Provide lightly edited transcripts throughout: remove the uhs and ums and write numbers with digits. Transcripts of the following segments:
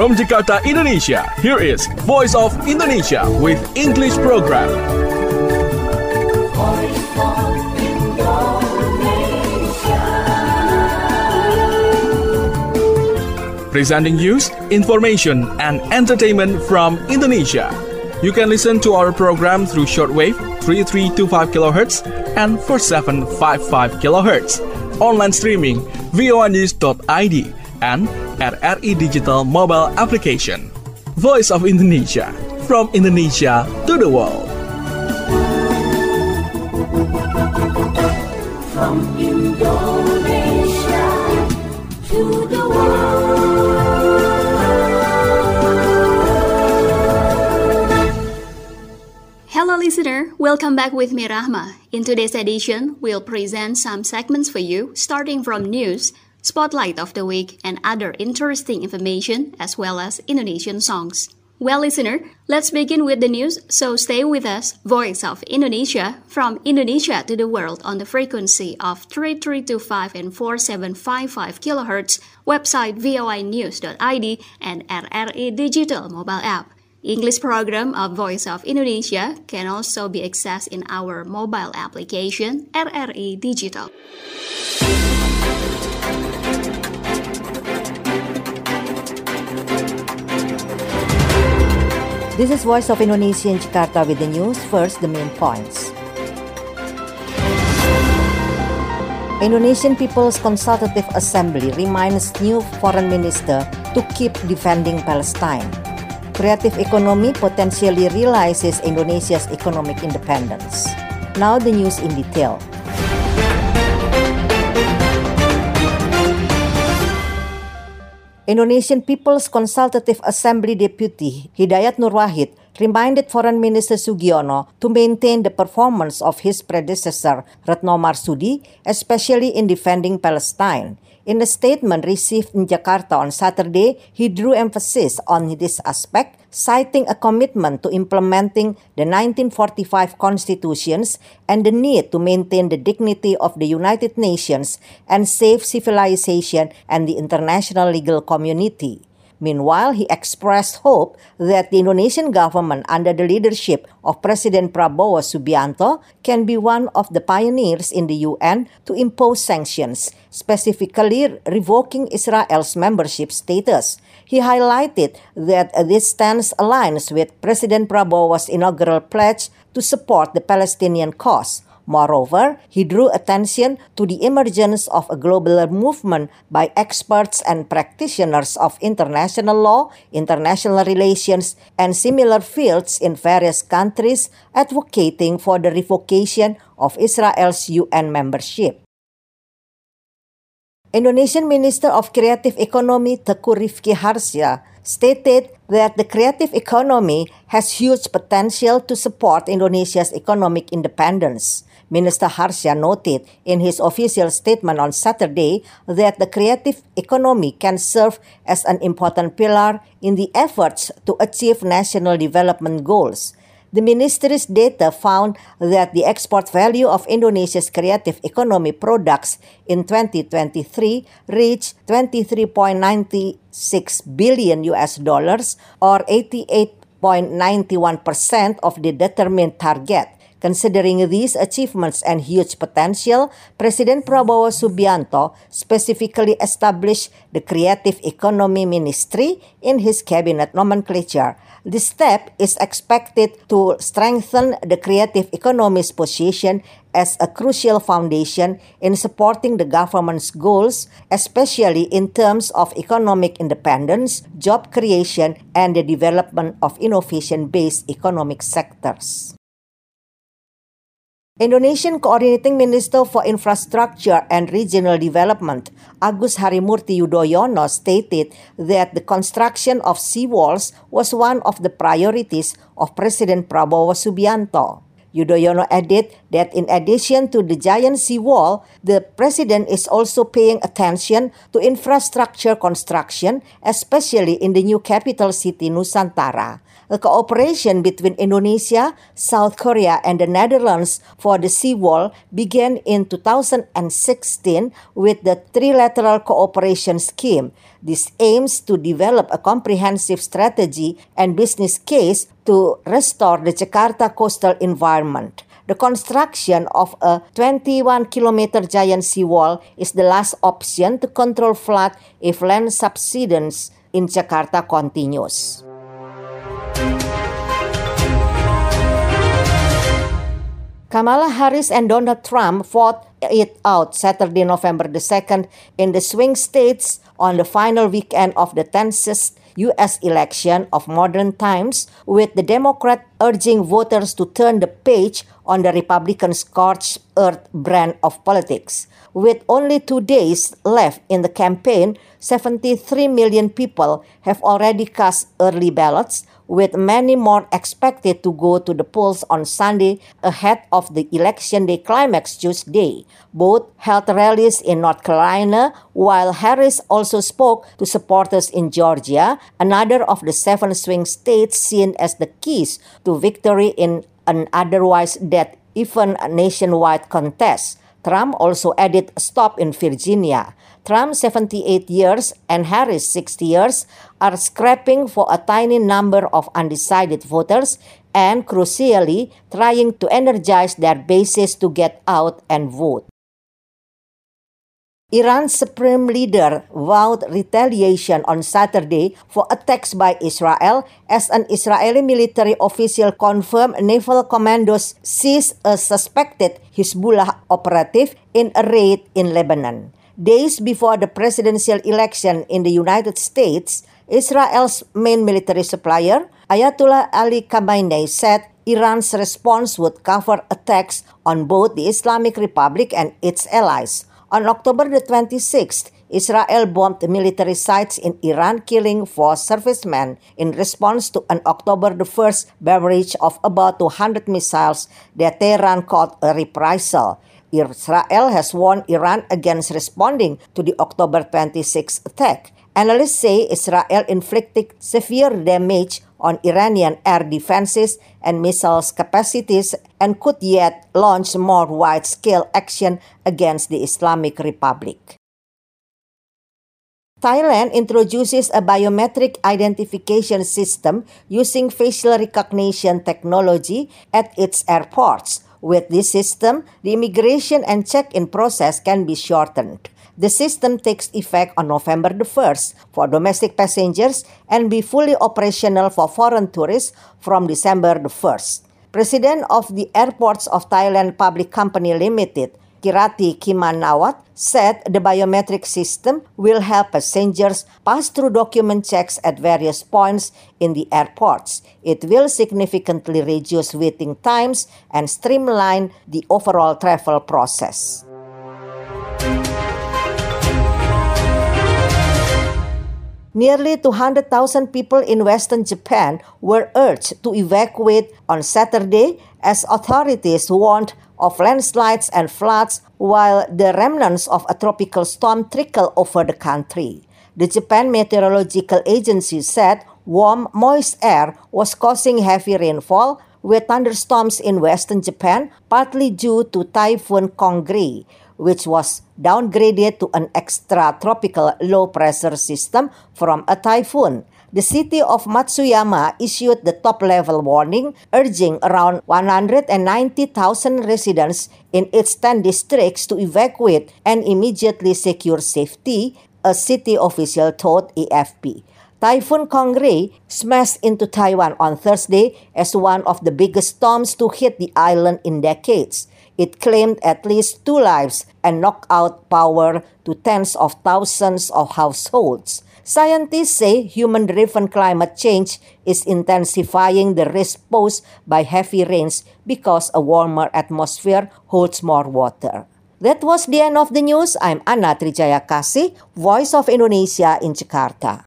From Jakarta, Indonesia, here is Voice of Indonesia with English program. Presenting news, information, and entertainment from Indonesia. You can listen to our program through shortwave 3325 kHz and 4755 kHz. Online streaming voanews.id and RRI Digital mobile application. Voice of Indonesia, from Indonesia to the world. From Indonesia to the world. Hello listener, welcome back with me Rahma. In today's edition, we'll present some segments for you, starting from news, spotlight of the week, and other interesting information, as well as Indonesian songs. Well listener, let's begin with the news, so stay with us, Voice of Indonesia, from Indonesia to the world on the frequency of 3325 and 4755 kHz, website voanews.id, and RRI Digital mobile app. English program of Voice of Indonesia can also be accessed in our mobile application RRI Digital. This is Voice of Indonesia in Jakarta with the news. First, the main points. Indonesian People's Consultative Assembly reminds new foreign minister to keep defending Palestine. Creative economy potentially realizes Indonesia's economic independence. Now the news in detail. Indonesian People's Consultative Assembly Deputy Hidayat Nur Wahid reminded Foreign Minister Sugiono to maintain the performance of his predecessor Retno Marsudi, especially in defending Palestine. In a statement received in Jakarta on Saturday, he drew emphasis on this aspect, citing a commitment to implementing the 1945 constitutions and the need to maintain the dignity of the United Nations and save civilization and the international legal community. Meanwhile, he expressed hope that the Indonesian government under the leadership of President Prabowo Subianto can be one of the pioneers in the UN to impose sanctions, specifically revoking Israel's membership status. He highlighted that this stance aligns with President Prabowo's inaugural pledge to support the Palestinian cause. Moreover, he drew attention to the emergence of a global movement by experts and practitioners of international law, international relations, and similar fields in various countries advocating for the revocation of Israel's UN membership. Indonesian Minister of Creative Economy Teuku Rifki Harsha stated that the creative economy has huge potential to support Indonesia's economic independence. Minister Harsha noted in his official statement on Saturday that the creative economy can serve as an important pillar in the efforts to achieve national development goals. The ministry's data found that the export value of Indonesia's creative economy products in 2023 reached $23.96 billion or 88.91% of the determined target. Considering these achievements and huge potential, President Prabowo Subianto specifically established the Creative Economy Ministry in his cabinet nomenclature. This step is expected to strengthen the creative economy's position as a crucial foundation in supporting the government's goals, especially in terms of economic independence, job creation, and the development of innovation-based economic sectors. Indonesian Coordinating Minister for Infrastructure and Regional Development, Agus Harimurti Yudhoyono, stated that the construction of seawalls was one of the priorities of President Prabowo Subianto. Yudhoyono added that in addition to the giant seawall, the president is also paying attention to infrastructure construction, especially in the new capital city Nusantara. A cooperation between Indonesia, South Korea, and the Netherlands for the seawall began in 2016 with the Trilateral Cooperation Scheme. This aims to develop a comprehensive strategy and business case to restore the Jakarta coastal environment. The construction of a 21-kilometer giant seawall is the last option to control flood if land subsidence in Jakarta continues. Kamala Harris and Donald Trump fought it out Saturday, November the 2nd in the swing states on the final weekend of the tensest U.S. election of modern times, with the Democrat urging voters to turn the page on the Republican scorched earth brand of politics. With only 2 days left in the campaign, 73 million people have already cast early ballots, with many more expected to go to the polls on Sunday ahead of the Election Day climax Tuesday. Both held rallies in North Carolina, while Harris also spoke to supporters in Georgia, another of the 7 swing states seen as the keys to victory in an otherwise dead-even nationwide contest. Trump also added a stop in Virginia. Trump, 78 years, and Harris, 60 years, are scrapping for a tiny number of undecided voters and, crucially, trying to energize their bases to get out and vote. Iran's supreme leader vowed retaliation on Saturday for attacks by Israel as an Israeli military official confirmed naval commandos seized a suspected Hezbollah operative in a raid in Lebanon. Days before the presidential election in the United States, Israel's main military supplier, Ayatollah Ali Khamenei, said Iran's response would cover attacks on both the Islamic Republic and its allies. On October the 26th, Israel bombed military sites in Iran, killing 4 servicemen in response to an October the 1st barrage of about 200 missiles that Tehran called a reprisal. Israel has warned Iran against responding to the October 26th attack. Analysts say Israel inflicted severe damage on Iranian air defenses and missiles capacities and could yet launch more wide-scale action against the Islamic Republic. Thailand introduces a biometric identification system using facial recognition technology at its airports. With this system, the immigration and check-in process can be shortened. The system takes effect on November the 1st for domestic passengers and be fully operational for foreign tourists from December the 1st. President of the Airports of Thailand Public Company Limited, Kirati Kimanawat, said the biometric system will help passengers pass through document checks at various points in the airports. It will significantly reduce waiting times and streamline the overall travel process. Nearly 200,000 people in Western Japan were urged to evacuate on Saturday as authorities warned of landslides and floods while the remnants of a tropical storm trickle over the country. The Japan Meteorological Agency said warm, moist air was causing heavy rainfall with thunderstorms in western Japan, partly due to Typhoon Kongri, which was downgraded to an extratropical low-pressure system from a typhoon. The city of Matsuyama issued the top-level warning, urging around 190,000 residents in its 10 districts to evacuate and immediately secure safety, a city official told AFP. Typhoon Kongri smashed into Taiwan on Thursday as one of the biggest storms to hit the island in decades. It claimed at least 2 lives and knocked out power to tens of thousands of households. Scientists say human-driven climate change is intensifying the risk posed by heavy rains because a warmer atmosphere holds more water. That was the end of the news. I'm Anna Trijayakasih, Voice of Indonesia in Jakarta.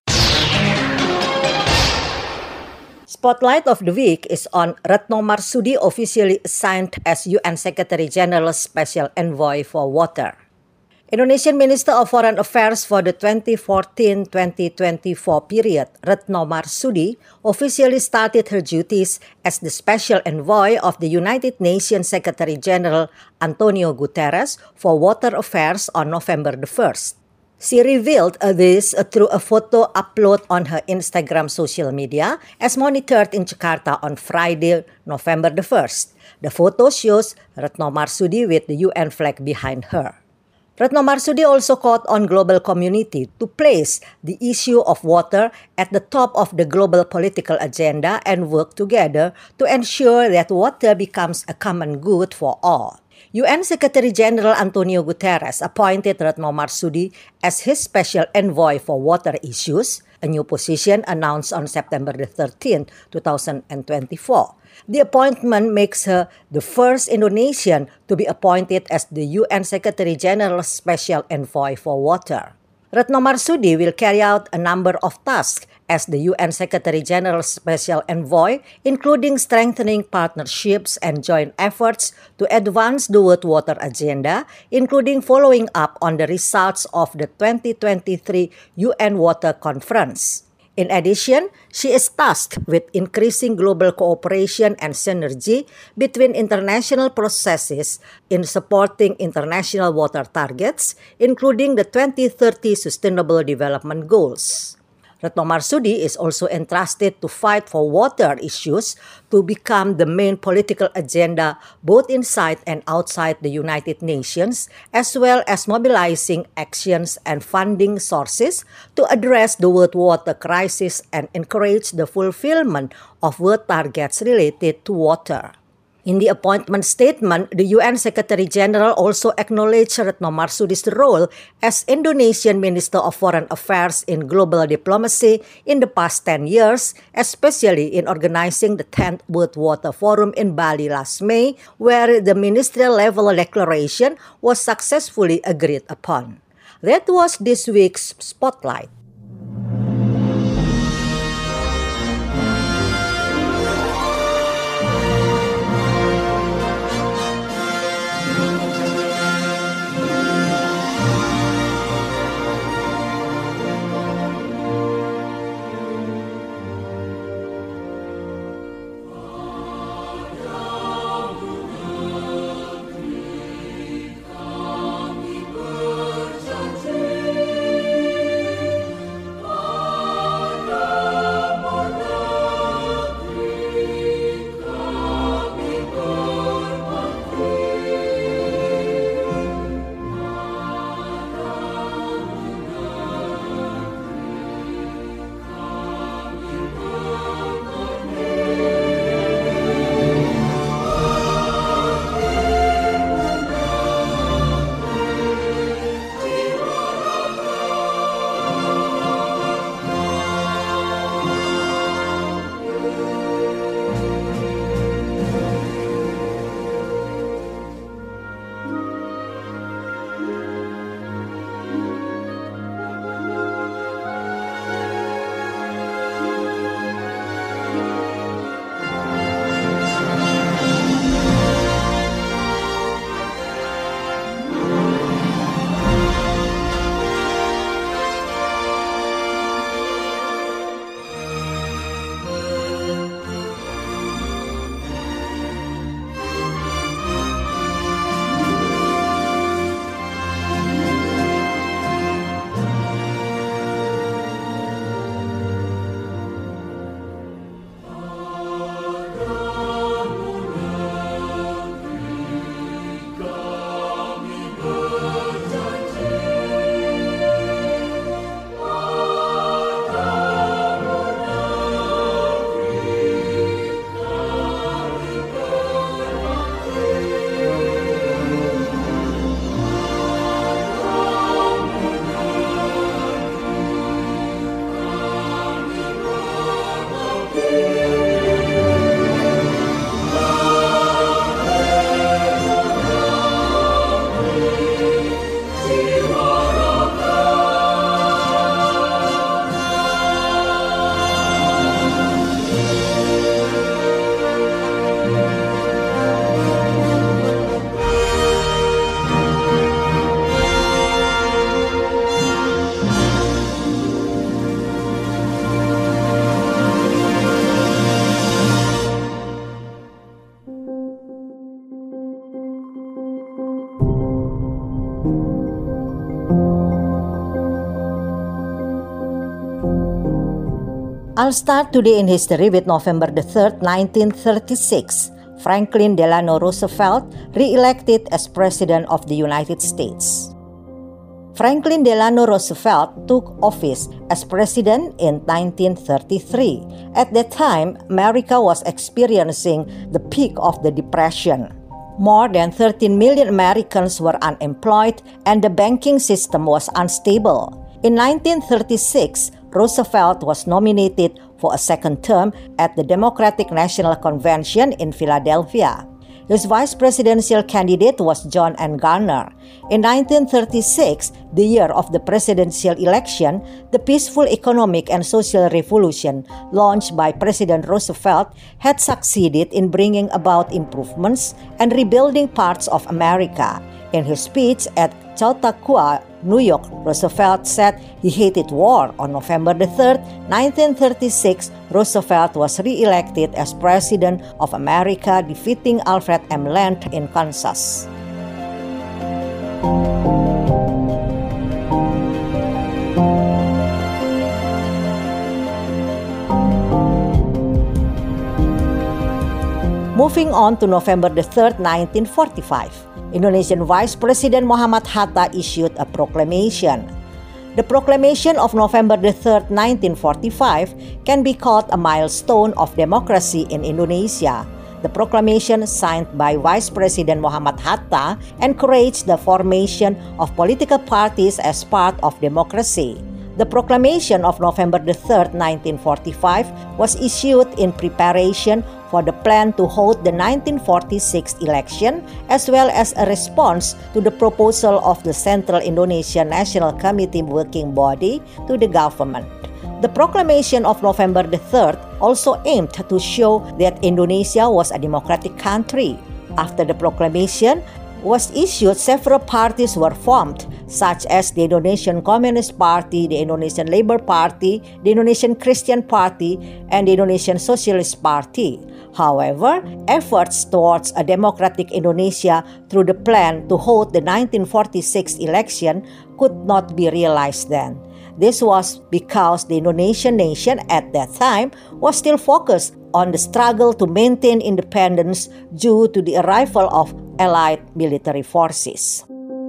Spotlight of the Week is on Retno Marsudi, officially assigned as UN Secretary-General's Special Envoy for Water. Indonesian Minister of Foreign Affairs for the 2014-2024 period, Retno Marsudi, officially started her duties as the Special Envoy of the United Nations Secretary-General Antonio Guterres for Water Affairs on November the 1st. She revealed this through a photo upload on her Instagram social media as monitored in Jakarta on Friday, November the 1st. The photo shows Retno Marsudi with the UN flag behind her. Retno Marsudi also called on global community to place the issue of water at the top of the global political agenda and work together to ensure that water becomes a common good for all. UN Secretary-General Antonio Guterres appointed Retno Marsudi as his special envoy for water issues, a new position announced on September 13, 2024. The appointment makes her the first Indonesian to be appointed as the UN Secretary-General's Special Envoy for Water. Retno Marsudi will carry out a number of tasks as the UN Secretary-General's Special Envoy, including strengthening partnerships and joint efforts to advance the World Water Agenda, including following up on the results of the 2023 UN Water Conference. In addition, she is tasked with increasing global cooperation and synergy between international processes in supporting international water targets, including the 2030 Sustainable Development Goals. Retno Marsudi is also entrusted to fight for water issues to become the main political agenda both inside and outside the United Nations, as well as mobilizing actions and funding sources to address the world water crisis and encourage the fulfillment of world targets related to water. In the appointment statement, the UN Secretary-General also acknowledged Retno Marsudi's role as Indonesian Minister of Foreign Affairs in global diplomacy in the past 10 years, especially in organizing the 10th World Water Forum in Bali last May, where the ministerial-level declaration was successfully agreed upon. That was this week's Spotlight. I'll start today in history with November the 3rd, 1936. Franklin Delano Roosevelt re-elected as President of the United States. Franklin Delano Roosevelt took office as president in 1933. At that time, America was experiencing the peak of the Depression. More than 13 million Americans were unemployed and the banking system was unstable. In 1936, Roosevelt was nominated for a second term at the Democratic National Convention in Philadelphia. His vice presidential candidate was John N. Garner. In 1936, the year of the presidential election, the peaceful economic and social revolution launched by President Roosevelt had succeeded in bringing about improvements and rebuilding parts of America. In his speech at Chautauqua, New York, Roosevelt said he hated war. On November the 3rd, 1936, Roosevelt was re-elected as President of America, defeating Alfred M. Land in Kansas. Moving on to November the 3rd, 1945. Indonesian Vice President Muhammad Hatta issued a proclamation. The proclamation of November the 3rd, 1945 can be called a milestone of democracy in Indonesia. The proclamation, signed by Vice President Muhammad Hatta, encouraged the formation of political parties as part of democracy. The proclamation of November the 3rd, 1945 was issued in preparation for the plan to hold the 1946 election, as well as a response to the proposal of the Central Indonesia National Committee working body to the government. The proclamation of November the 3rd also aimed to show that Indonesia was a democratic country. After the proclamation was issued, several parties were formed, such as the Indonesian Communist Party, the Indonesian Labour Party, the Indonesian Christian Party, and the Indonesian Socialist Party. However, efforts towards a democratic Indonesia through the plan to hold the 1946 election could not be realized then. This was because the Indonesian nation at that time was still focused on the struggle to maintain independence due to the arrival of Allied military forces.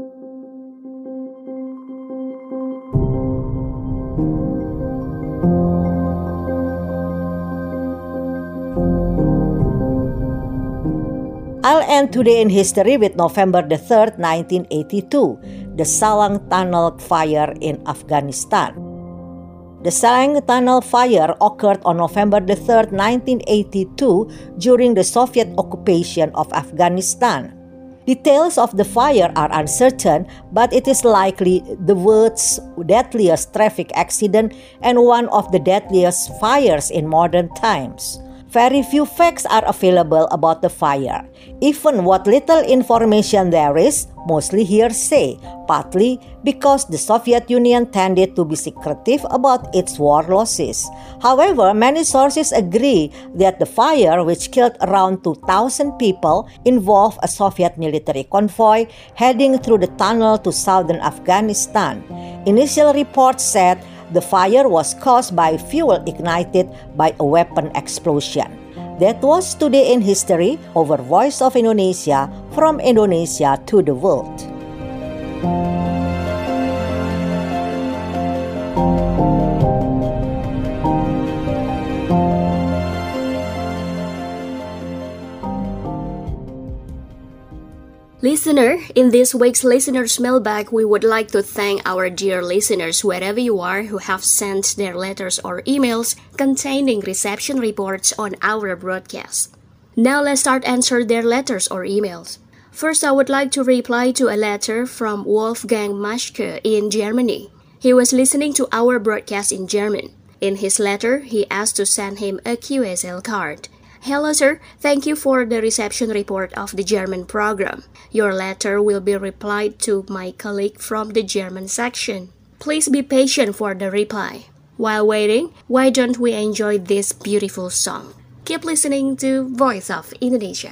I'll end today in history with November the 3rd, 1982, the Salang Tunnel fire in Afghanistan. The Salang Tunnel fire occurred on November the 3rd, 1982, during the Soviet occupation of Afghanistan. Details of the fire are uncertain, but it is likely the world's deadliest traffic accident and one of the deadliest fires in modern times. Very few facts are available about the fire. Even what little information there is, mostly hearsay, partly because the Soviet Union tended to be secretive about its war losses. However, many sources agree that the fire, which killed around 2,000 people, involved a Soviet military convoy heading through the tunnel to southern Afghanistan. Initial reports said the fire was caused by fuel ignited by a weapon explosion. That was Today in History over Voice of Indonesia, from Indonesia to the world. Listener, in this week's Listener's Mailbag, we would like to thank our dear listeners wherever you are who have sent their letters or emails containing reception reports on our broadcast. Now let's start answer their letters or emails. First, I would like to reply to a letter from Wolfgang Maschke in Germany. He was listening to our broadcast in German. In his letter, he asked to send him a QSL card. Hello, sir. Thank you for the reception report of the German program. Your letter will be replied to my colleague from the German section. Please be patient for the reply. While waiting, why don't we enjoy this beautiful song? Keep listening to Voice of Indonesia.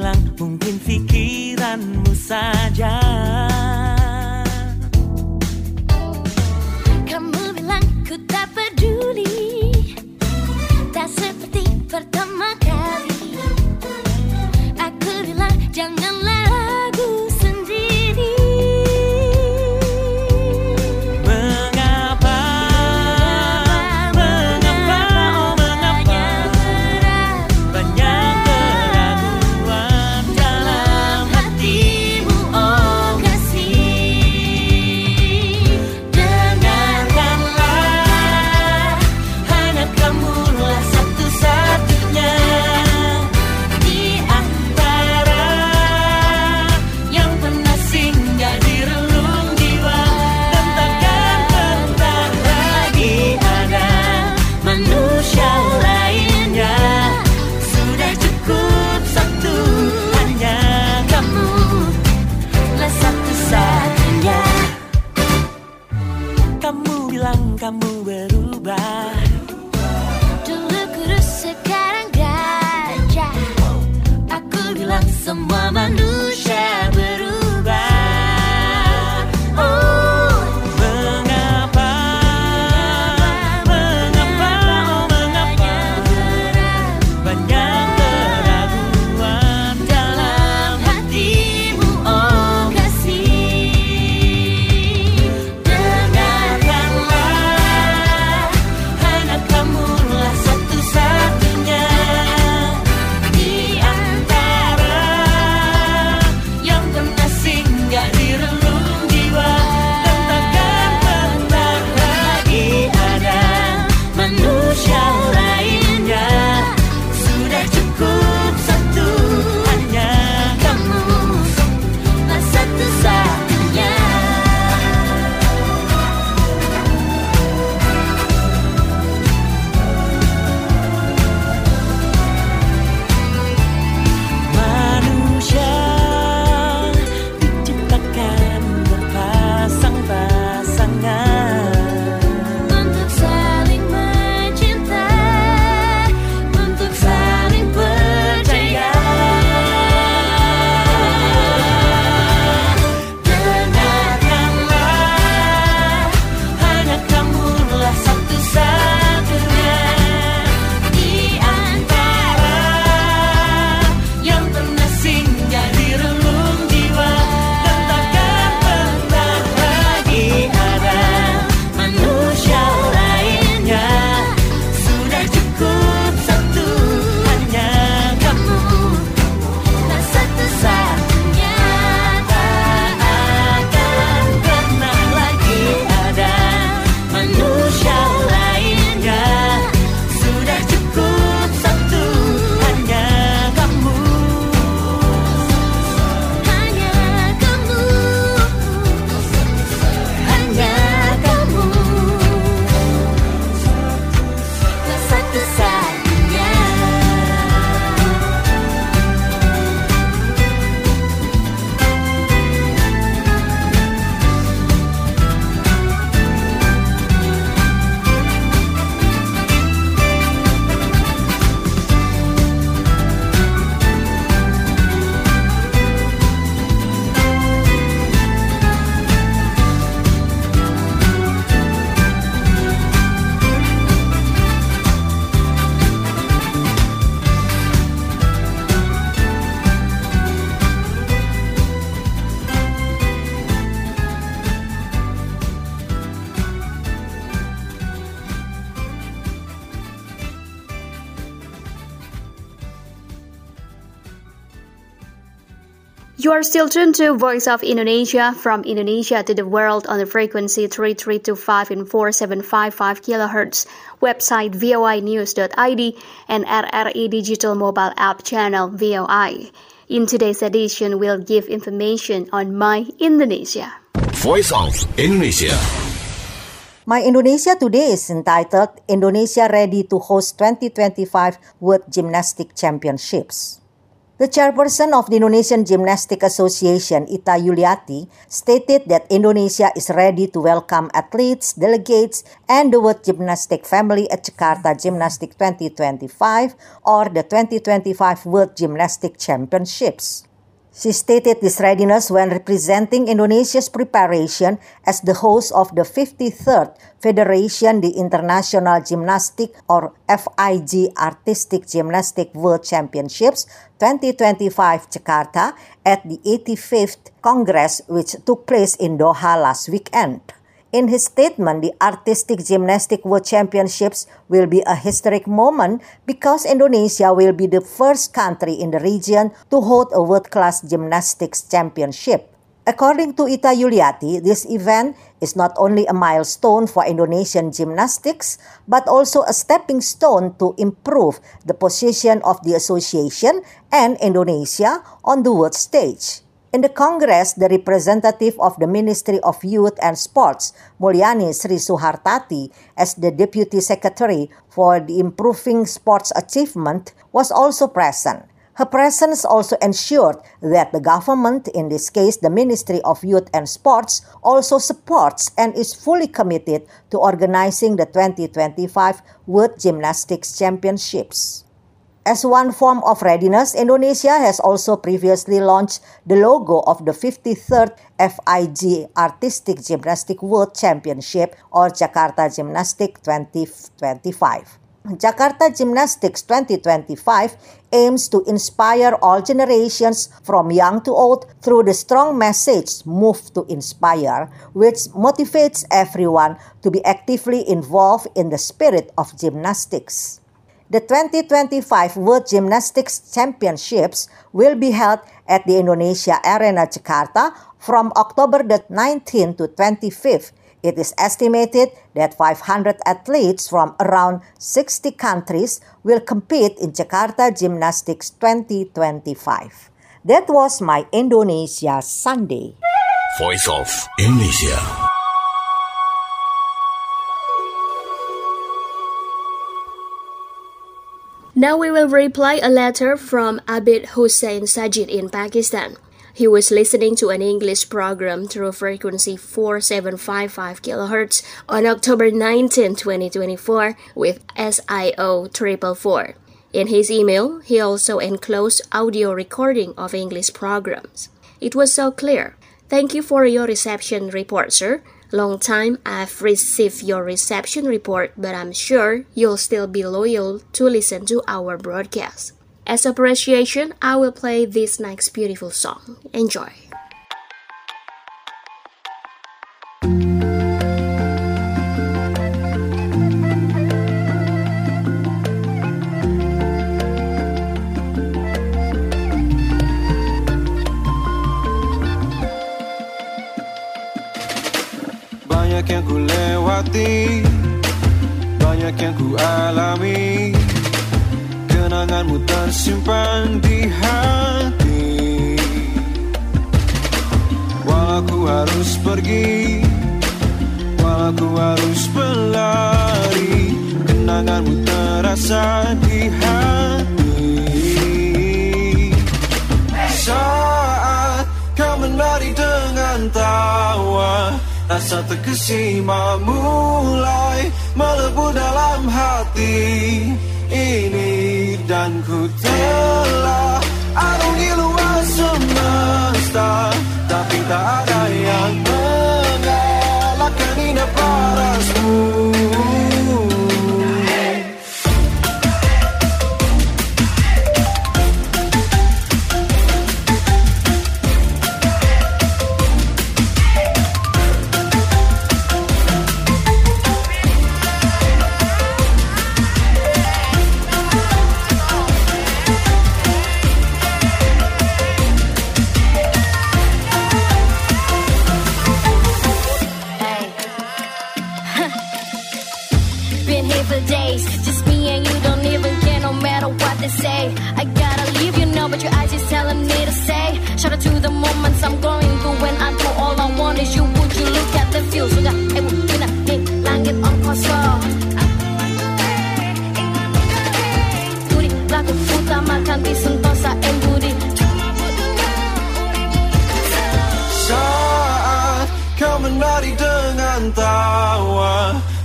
bilang mungkin pikiranmu saja. Kamu bilang ku tak peduli, tak seperti pertama kali. Aku bilang janganlah ragu sendiri. Mengapa, oh mengapa banyak keraguan dalam hatimu, oh kasih. Dengarkanlah, hanya kamulah satu-satunya di antara yang pernah singgah di relung jiwa, dan takkan pernah lagi ada manusia lainnya. Sudah cukup satu, hanya kamu lah satu-satunya. Kamu bilang kamu berubah, Dulu kurus sekarang gajah. aku bilang semua manusia berubah. Oh, mengapa, oh mengapa banyak keraguan dalam hatimu, oh kasih. Dengarkanlah, hanya kamulah satu-satunya di antara yang pernah singgah di relung jiwa, dan takkan pernah lagi ada manusia lainnya. Sudah cukup satu, hanya kamu lah satu-satunya. Manusia diciptakan berpasang-pasangan Untuk saling mencinta, untuk saling percaya. Dengarkanlah, hanya kamulah satu-satunya di antara yang pernah singgah di relung jiwa, dan takkan pernah lagi ada manusia lainnya. Sudah cukup satu, hanya kamu Tak satu-satunya. tak akan pernah lagi ada manusia lainnya. Sudah cukup satu, hanya kamu. Hanya kamu, Hanya kamu tak satu-satunya. You are still tuned to Voice of Indonesia, from Indonesia to the world on the frequency 3325 and 4755 kHz, website voinews.id, and RRI digital mobile app channel VOI. In today's edition, we'll give information on My Indonesia. Voice of Indonesia. My Indonesia today is entitled Indonesia Ready to Host 2025 World Gymnastics Championships. The chairperson of the Indonesian Gymnastics Association, Ita Yuliati, stated that Indonesia is ready to welcome athletes, delegates, and the World Gymnastic family at Jakarta Gymnastics 2025 or the 2025 World Gymnastic Championships. She stated this readiness when representing Indonesia's preparation as the host of the 53rd Federation the International Gymnastic or FIG Artistic Gymnastic World Championships 2025 Jakarta at the 85th Congress which took place in Doha last weekend. In his statement, the Artistic Gymnastic World Championships will be a historic moment because Indonesia will be the first country in the region to hold a world-class gymnastics championship. According to Ita Yuliati, this event is not only a milestone for Indonesian gymnastics, but also a stepping stone to improve the position of the association and Indonesia on the world stage. In the Congress, the representative of the Ministry of Youth and Sports, Mulyani Sri Suhartati, as the Deputy Secretary for the Improving Sports Achievement, was also present. Her presence also ensured that the government, in this case the Ministry of Youth and Sports, also supports and is fully committed to organizing the 2025 World Gymnastics Championships. As one form of readiness, Indonesia has also previously launched the logo of the 53rd FIG Artistic Gymnastic World Championship or Jakarta Gymnastics 2025. Jakarta Gymnastics 2025 aims to inspire all generations from young to old through the strong message "Move to Inspire," which motivates everyone to be actively involved in the spirit of gymnastics. The 2025 World Gymnastics Championships will be held at the Indonesia Arena Jakarta from October the 19th to 25th. It is estimated that 500 athletes from around 60 countries will compete in Jakarta Gymnastics 2025. That was my Indonesia Sunday. Voice of Indonesia. Now we will replay a letter from Abid Hussein Sajid in Pakistan. He was listening to an English program through frequency 4755 kHz on October 19, 2024 with SIO 444. In his email, he also enclosed audio recording of English programs. It was so clear. Thank you for your reception report, sir. Long time I've received your reception report, but I'm sure you'll still be loyal to listen to our broadcast. As appreciation, I will play this next beautiful song. Enjoy. Banyak yang ku lewati, banyak yang ku alami. Kenanganmu tersimpan di hati. Walau ku harus pergi, walau ku harus berlari, kenanganmu terasa di hati. Saat kau menari dengan tawa, rasa terkesima mulai melebur dalam hati ini, dan ku telah arungi luas semesta, tapi tak ada yang mengalahkan indah parasmu.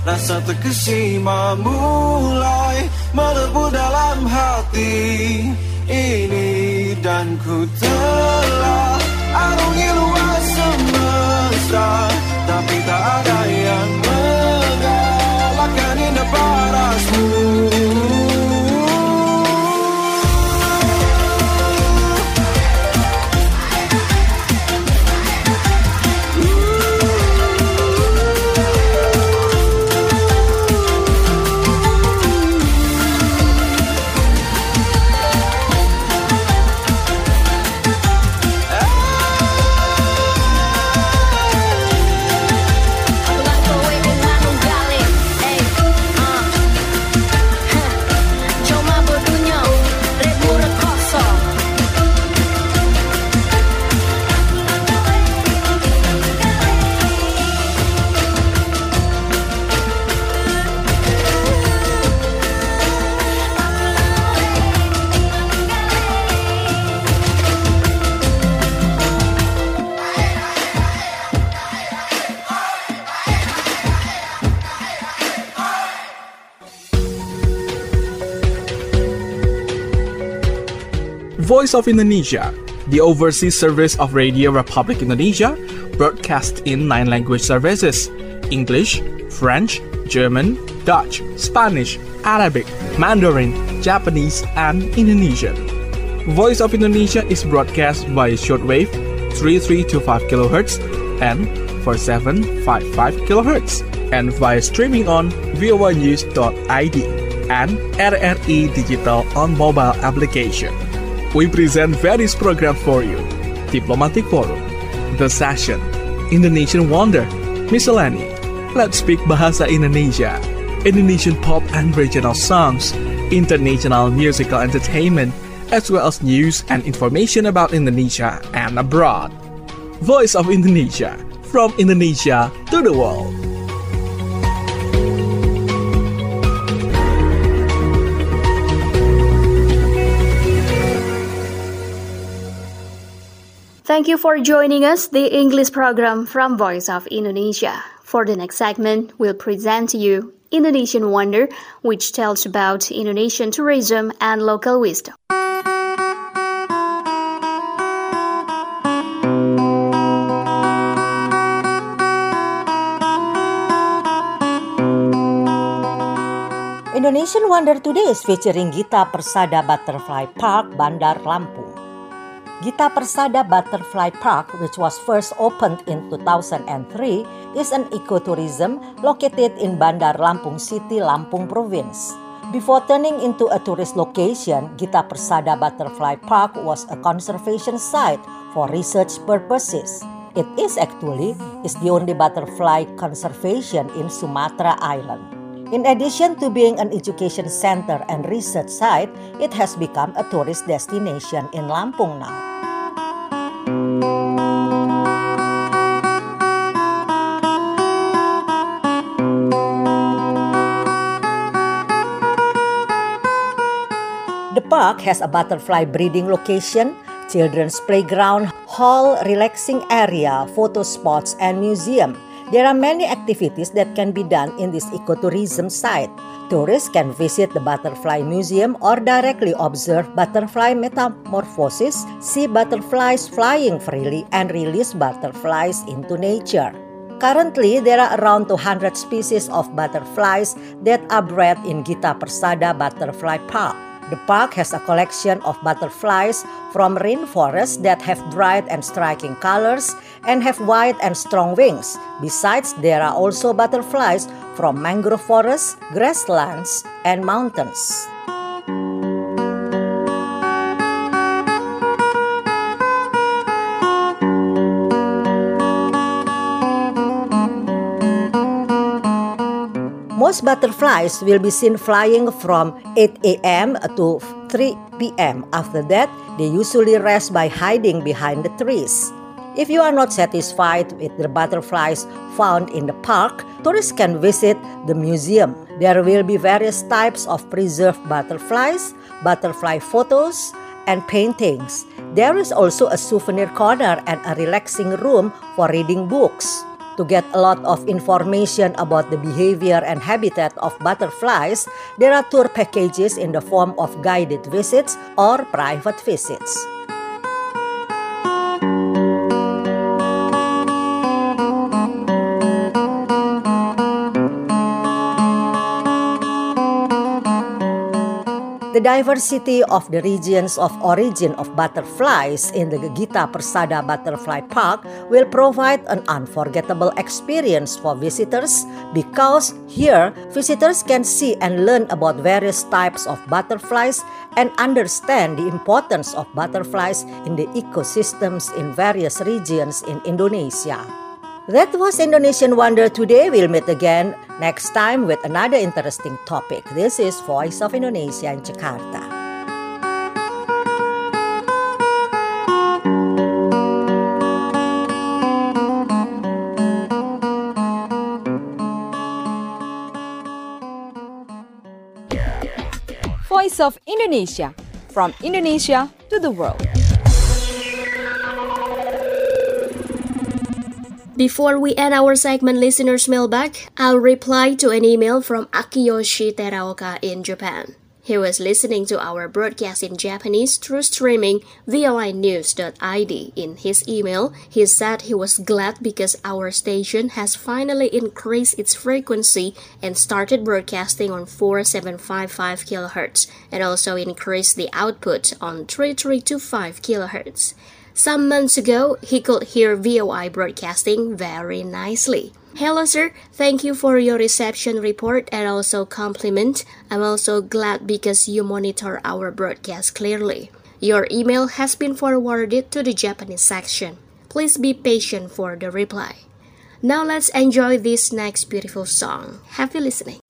Rasa terkesima mulai melebu dalam hati ini. Dan ku telah arungi luas semesta, tapi tak ada yang mengalahkan indah parasmu. Voice of Indonesia, the overseas service of Radio Republic Indonesia, broadcast in 9 language services: English, French, German, Dutch, Spanish, Arabic, Mandarin, Japanese, and Indonesian. Voice of Indonesia is broadcast by shortwave 3325 kHz and 4755 kHz, and via streaming on voanews.id and RRI Digital on mobile application. We present various programs for you: Diplomatic Forum, The Session, Indonesian Wonder, Miscellany, Let's Speak Bahasa Indonesia, Indonesian pop and regional songs, international musical entertainment, as well as news and information about Indonesia and abroad. Voice of Indonesia, from Indonesia to the world. Thank you for joining us, the English program from Voice of Indonesia. For the next segment, we'll present to you Indonesian Wonder, which tells about Indonesian tourism and local wisdom. Indonesian Wonder today is featuring Gita Persada Butterfly Park, Bandar Lampung. Gita Persada Butterfly Park, which was first opened in 2003, is an ecotourism located in Bandar Lampung City, Lampung Province. Before turning into a tourist location, Gita Persada Butterfly Park was a conservation site for research purposes. It is the only butterfly conservation in Sumatra Island. In addition to being an education center and research site, it has become a tourist destination in Lampung now. The park has a butterfly breeding location, children's playground, hall, relaxing area, photo spots, and museum. There are many activities that can be done in this ecotourism site. Tourists can visit the Butterfly Museum or directly observe butterfly metamorphosis, see butterflies flying freely, and release butterflies into nature. Currently, there are around 200 species of butterflies that are bred in Gita Persada Butterfly Park. The park has a collection of butterflies from rainforests that have bright and striking colors and have wide and strong wings. Besides, there are also butterflies from mangrove forests, grasslands, and mountains. Most butterflies will be seen flying from 8 a.m. to 3 p.m. After that, they usually rest by hiding behind the trees. If you are not satisfied with the butterflies found in the park, tourists can visit the museum. There will be various types of preserved butterflies, butterfly photos, and paintings. There is also a souvenir corner and a relaxing room for reading books. To get a lot of information about the behavior and habitat of butterflies, there are tour packages in the form of guided visits or private visits. The diversity of the regions of origin of butterflies in the Gita Persada Butterfly Park will provide an unforgettable experience for visitors because here visitors can see and learn about various types of butterflies and understand the importance of butterflies in the ecosystems in various regions in Indonesia. That was Indonesian Wonder today. We'll meet again next time with another interesting topic. This is Voice of Indonesia in Jakarta. Voice of Indonesia, from Indonesia to the world. Before we end our segment Listener's Mailbag, I'll reply to an email from Akiyoshi Teraoka in Japan. He was listening to our broadcast in Japanese through streaming voinews.id. In his email, he said he was glad because our station has finally increased its frequency and started broadcasting on 4755 kHz and also increased the output on 3325 kHz. Some months ago, he could hear VOI broadcasting very nicely. Hello sir, thank you for your reception report and also compliment. I'm also glad because you monitor our broadcast clearly. Your email has been forwarded to the Japanese section. Please be patient for the reply. Now let's enjoy this next beautiful song. Happy listening.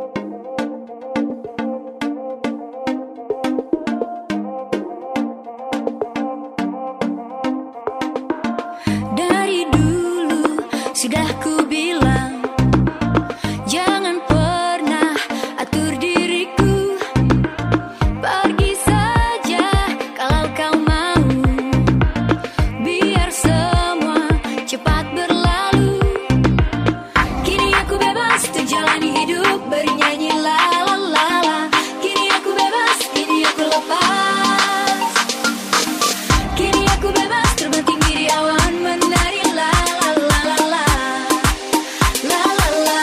Dari dulu sudah ku bilang, jangan pernah atur diriku. Pergi saja kalau kau mau, biar semua cepat berlalu. Kini aku bebas untuk jalani hidup bernyanyi la la la la. Kini aku bebas, kini aku lepas. Kini aku bebas terbang tinggi di awan menari la la la la la. La la la.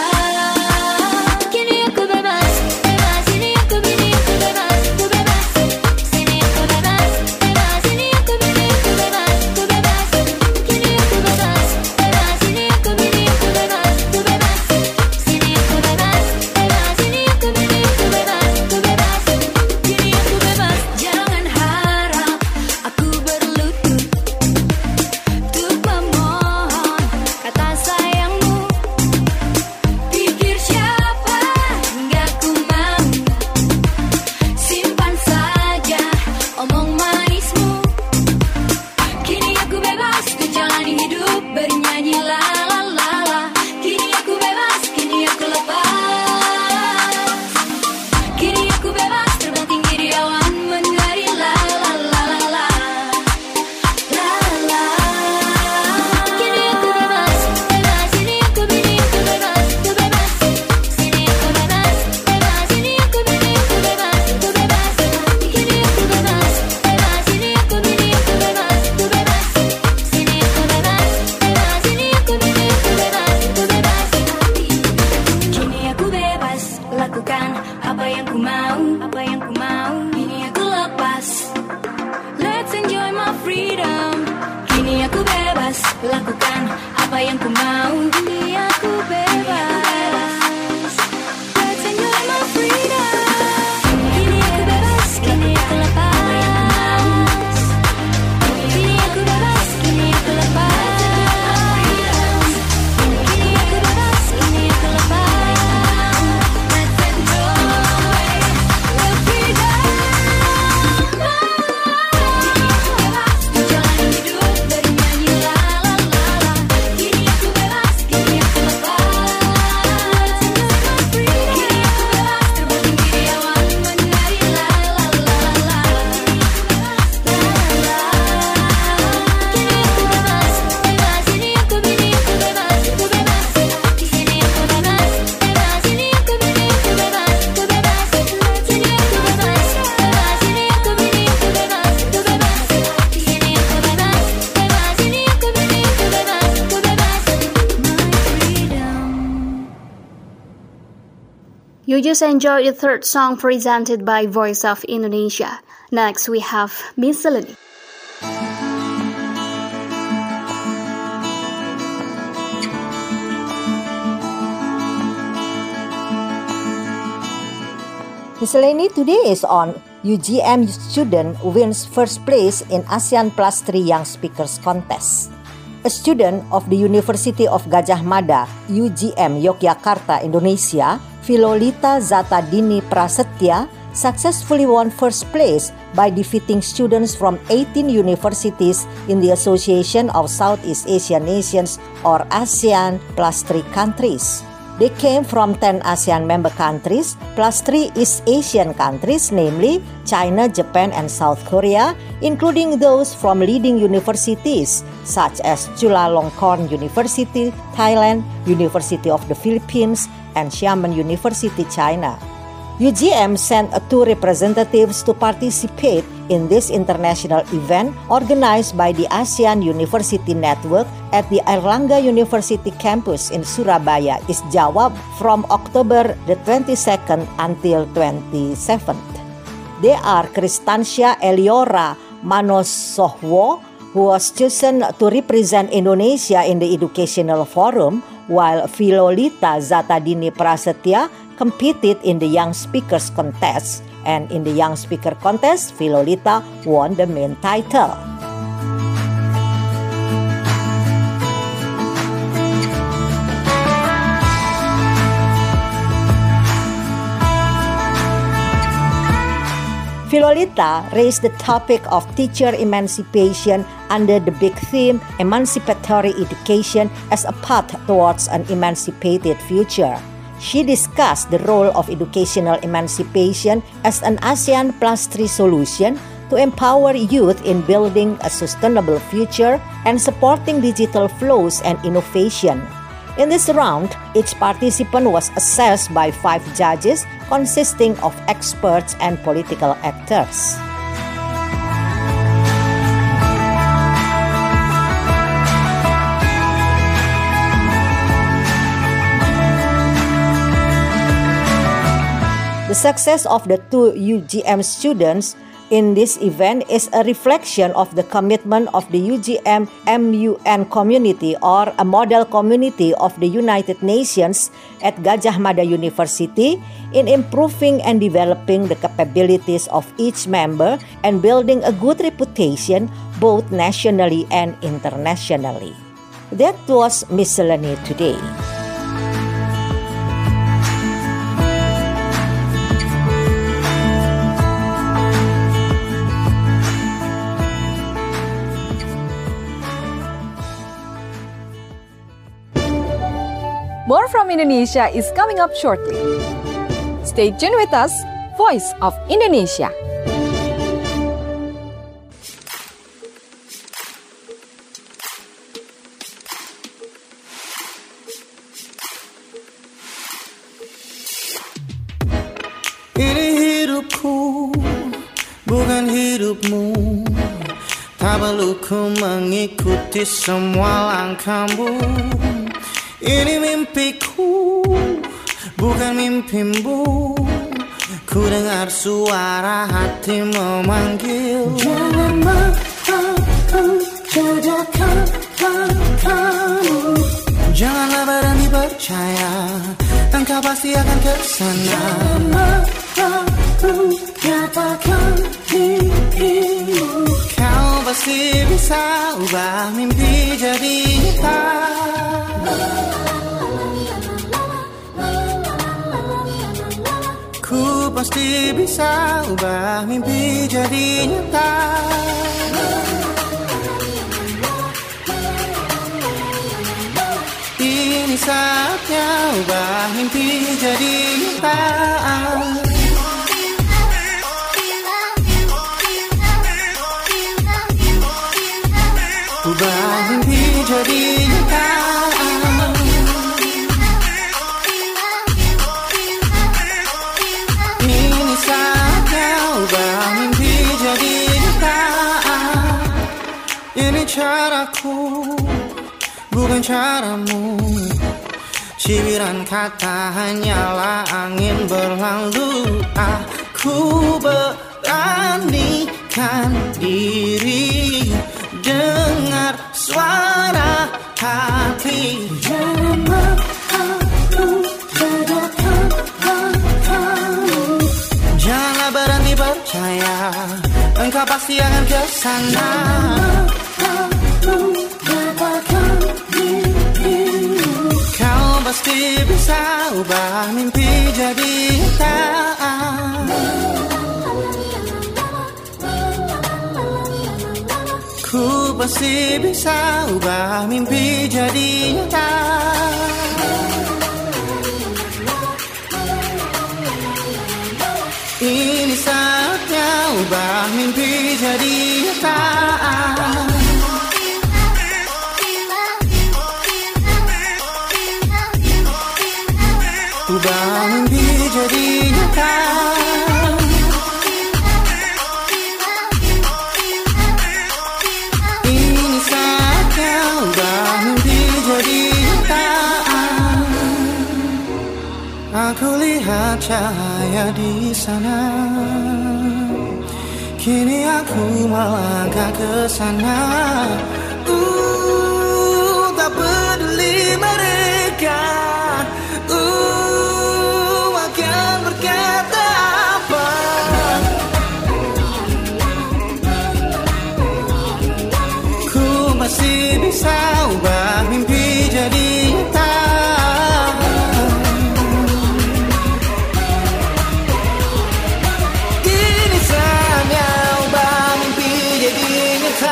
Kini aku bebas, bebas. Ini aku bebas, ku bebas. Sini aku bebas, bebas. Ini aku bebas, ku bebas. Kini aku bebas, bebas. Ini aku bebas, ku bebas. Sini aku bebas, bebas. Ini aku bebas, ku bebas. Kini aku bebas. Jangan harap aku berlutut untuk memohon kata sayangmu. Pikir siapa hingga ku mau, simpan saja omong manismu. Kini aku bebas untuk jalani hidup bernyanyi la la la la. Kini aku bebas, kini aku lepas. Kini aku bebas terbang tinggi di awan menari la la la la la. La la la. Kini aku bebas, bebas. Ini aku bebas, ku bebas. Sini aku bebas, bebas. Ini aku bebas, ku bebas. Kini aku bebas, bebas. Ini aku bebas, ku bebas. Sini aku bebas, bebas. Ini aku bebas, ku bebas. Kini aku bebas lakukan apa yang ku mau, apa yang ku mau. Kini aku lepas. Let's enjoy my freedom. Kini aku bebas lakukan apa yang ku mau. Kini aku bebas. Let's enjoy my freedom. Kini aku bebas, kini aku lepas. Kini aku bebas, kini aku lepas. Kini aku bebas, kini aku lepas. Let's enjoy the freedom. Kini aku bebas, jalani hidup bernyanyi la la la la. Kini aku bebas, kini You just enjoyed the third song presented by Voice of Indonesia. Next, we have Miscellany. Miscellany today is on UGM student wins first place in ASEAN Plus 3 Young Speakers Contest. A student of the University of Gadjah Mada, UGM Yogyakarta, Indonesia, Filolita Zatadini Prasetya, successfully won first place by defeating students from 18 universities in the Association of Southeast Asian Nations or ASEAN Plus 3 countries. They came from 10 ASEAN member countries plus 3 East Asian countries, namely China, Japan, and South Korea, including those from leading universities such as Chulalongkorn University, Thailand, University of the Philippines, and Xiamen University, China. UGM sent 2 representatives to participate in this international event organized by the ASEAN University Network at the Airlangga University campus in Surabaya, East Java from October the 22nd until 27th. They are Kristansia Eliora Manosohwo, who was chosen to represent Indonesia in the Educational Forum, while Filolita Zatadini Prasetya competed in the Young Speakers Contest, and in the Young Speaker Contest, Filolita won the main title. Filolita raised the topic of teacher emancipation under the big theme Emancipatory Education as a path towards an emancipated future. She discussed the role of educational emancipation as an ASEAN Plus 3 solution to empower youth in building a sustainable future and supporting digital flows and innovation. In this round, each participant was assessed by 5 judges consisting of experts and political actors. The success of the 2 UGM students in this event is a reflection of the commitment of the UGM MUN community, or a model community of the United Nations at Gadjah Mada University, in improving and developing the capabilities of each member and building a good reputation both nationally and internationally. That was Miscellany today. More from Indonesia is coming up shortly. Stay tuned with us, Voice of Indonesia. Ini hidupku, bukan hidupmu. Tak perlu ku mengikuti semua langkahmu. Ini mimpiku, bukan mimpimu. Ku dengar suara hati memanggil. Jangan mahu jadikan langkahmu. Janganlah berani percaya, engkau pasti akan kesana. Jangan mahu katakan mimpimu. Kau pasti bisa ubah mimpi jadi nyata. Ku pasti bisa ubah mimpi jadi nyata. Ini saatnya ubah mimpi jadi nyata. Ubah mimpi jadi nyata. Ini saatnya ubah mimpi jadi nyata. Ini caraku, bukan caramu. cibiran kata hanyalah angin berlalu. Aku beranikan diri dengar suara hati. Janganlah aku tegakkan kamu. Janganlah berhenti percaya, engkau pasti akan kesana. Aku dapatkan dirimu. Kau pasti bisa ubah mimpi jadi nyata. Ku pasti bisa ubah mimpi jadi nyata. Ini saatnya ubah mimpi jadi nyata. Ubah mimpi jadi nyata. Ini saatnya ubah mimpi jadi nyata. Aku lihat cahaya di sana. Kini aku melangkah ke sana. Tak peduli mereka akan berkata apa. Ku masih bisa ubah mimpi jadi nyata. Ini saatnya ubah mimpi jadi nyata.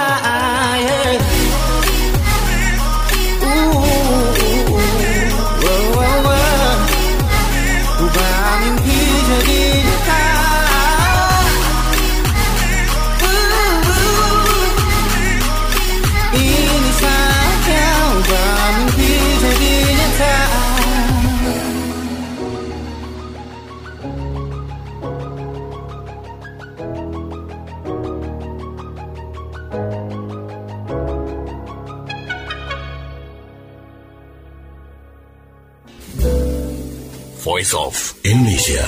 Ubah mimpi jadi nyata. Ini saatnya ubah mimpi jadi nyata. Voice of Indonesia.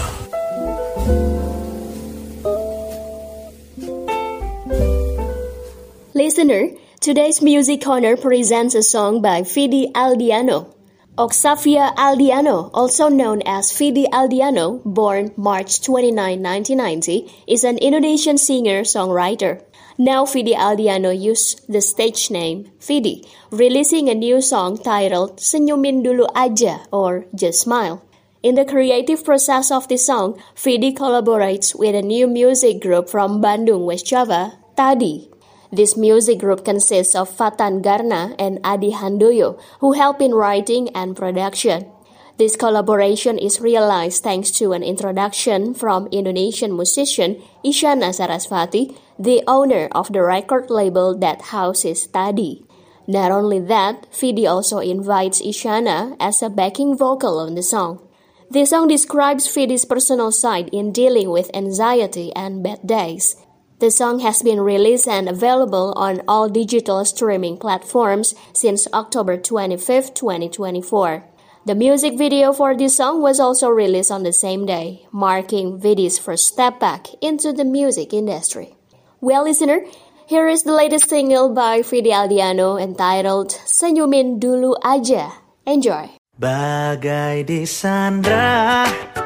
Listener, today's Music Corner presents a song by Fidi Aldiano. Oxavia Aldiano, also known as Fidi Aldiano, born March 29, 1990, is an Indonesian singer-songwriter. Now Fidi Aldiano used the stage name Fidi, releasing a new song titled Senyumin Dulu Aja or Just Smile. In the creative process of this song, Fidi collaborates with a new music group from Bandung, West Java, Tadi. This music group consists of Fatan Garna and Adi Handoyo, who help in writing and production. This collaboration is realized thanks to an introduction from Indonesian musician Isyana Sarasvati, the owner of the record label that houses Tadi. Not only that, Fidi also invites Isyana as a backing vocal on the song. The song describes Fidi's personal side in dealing with anxiety and bad days. The song has been released and available on all digital streaming platforms since October 25, 2024. The music video for this song was also released on the same day, marking Fidi's first step back into the music industry. Well, listener, here is the latest single by Fidi Aldiano entitled Senyumin Dulu Aja. Enjoy! Bagai disandra,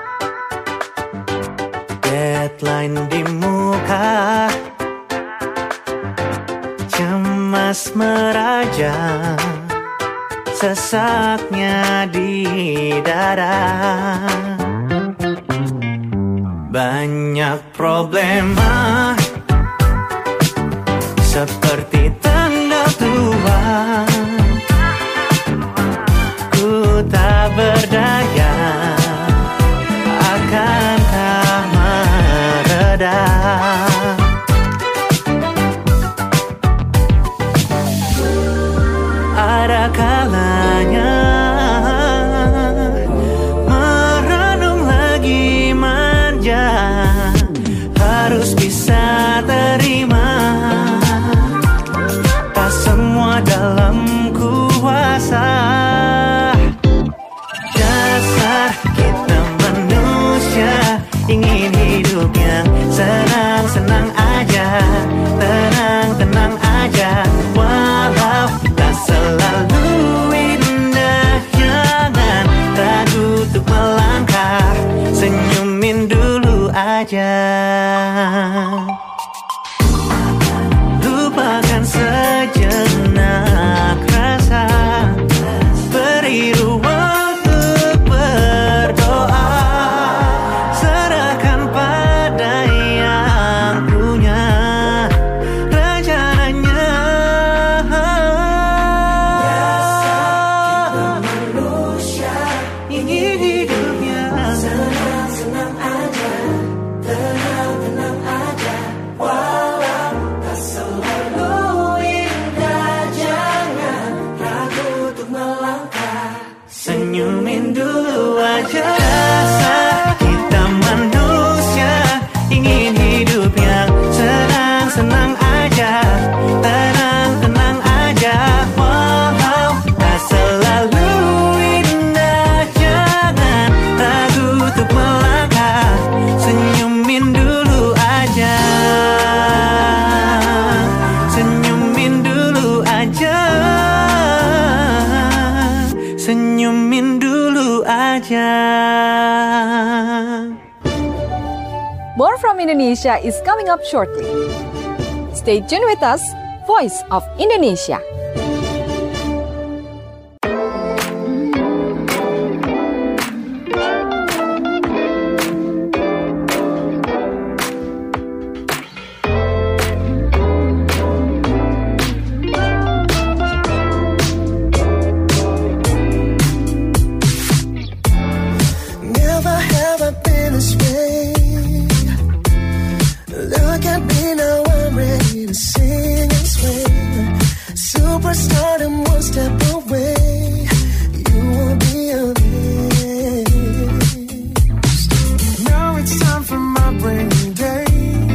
deadline di muka, cemas meraja, sesaknya di dada. Banyak problema, seperti tanda tua. Tak berdaya, akankah mereda? Ada kalanya merenung lagi manja, harus bisa terima, tak semua dalam kuasa. Indonesia is coming up shortly. Stay tuned with us, Voice of Indonesia. Never have I been this way. Look at me now, I'm ready to sing and sway. Superstardom one step away. You will be amazed. Now it's time for my brand day.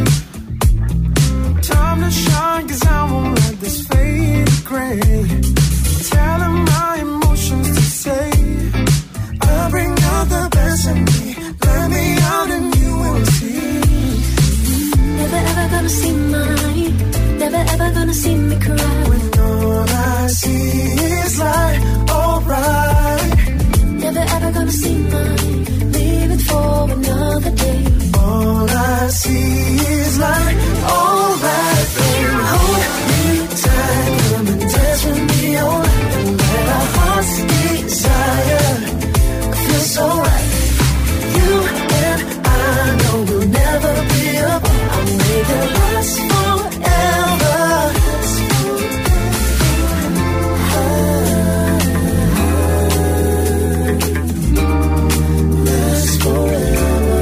Time to shine, 'cause I won't let this fade gray. Telling my emotions to say, I'll bring out the best in me. Let me out and you will see. Never ever gonna see mine. Never ever gonna see me cry. When all I see is light, alright. Never ever gonna see mine. Leave it for another day. All I see is light, alright. Baby, hold me tight, come and dance with me all night. And let our hearts desire feel so right. You and I know we'll never be apart. I'll make it last forever. Last forever.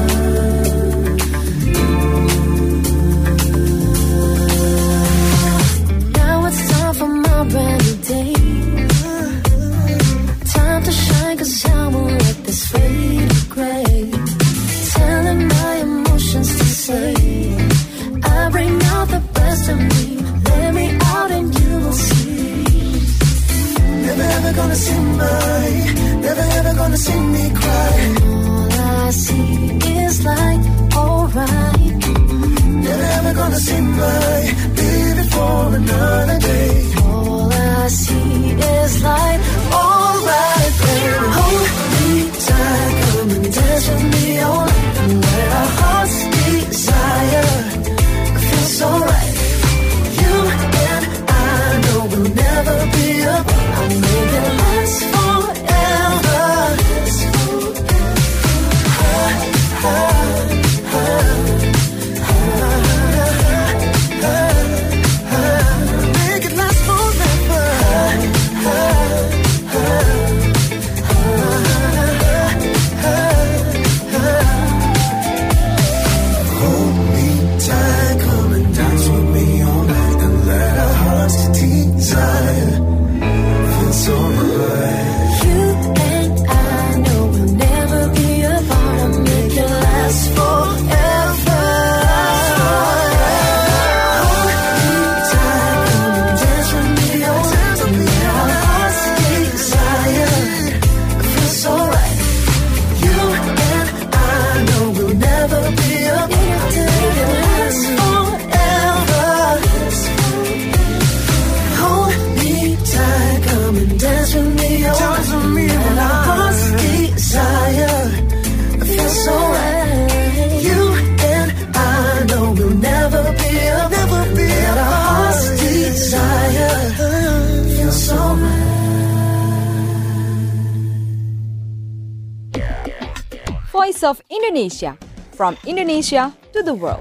Now it's time for my brand new day. Time to shine, 'cause I won't let this fade gray. Telling my emotions to say, I bring out the best in me. Let me out and you will see. Never ever gonna see mine. Never ever gonna see me cry. All I see is light, alright. Never ever gonna see mine. Leave it for another day. All I see is light, Alright, baby, hold me tight, come and dance with me all night. And let our hearts desire feel so right. You and I know we'll never be apart. I'll make it last forever. Make it last forever. Hold me tight, come and dance with me all night. And let our hearts desire feel so right. you and I know we'll never be apart. I'll make it last forever. Hold me tight, come and dance with me all night. And let our hearts desire feel so right. You and I know we'll never be apart. Make it last forever. Hold me tight, come and dance with me all night. And our hearts desire feel so right. You and I know we'll never be apart. And our hearts desire feel so right. Voice of Indonesia, from Indonesia to the world.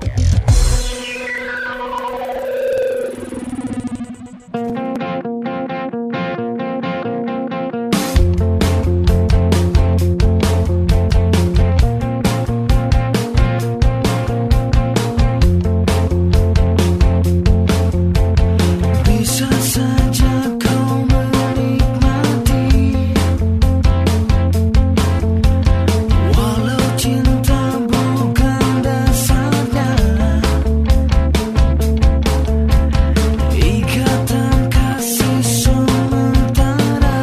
Bisa saja kau menikmati, walau cinta bukan dasarnya. Ikatan kasih sementara,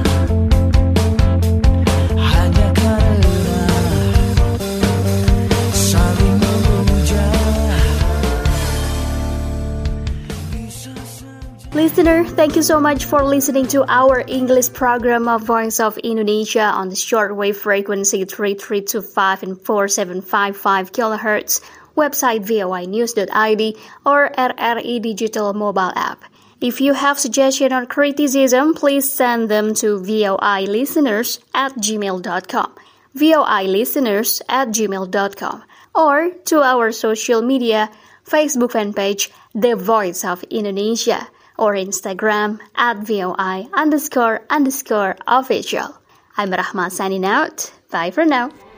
hanya karena saling memuja. Listener, thank you so much for listening to our English program of Voice of Indonesia on the shortwave frequency 3325 and 4755 kilohertz. website voinews.id, or RRI Digital mobile app. If you have suggestion or criticism, please send them to voilisteners@gmail.com, voilisteners@gmail.com, or to our social media, Facebook fan page, The Voice of Indonesia, or Instagram @VOI__official. I'm Rahma signing out. Bye for now.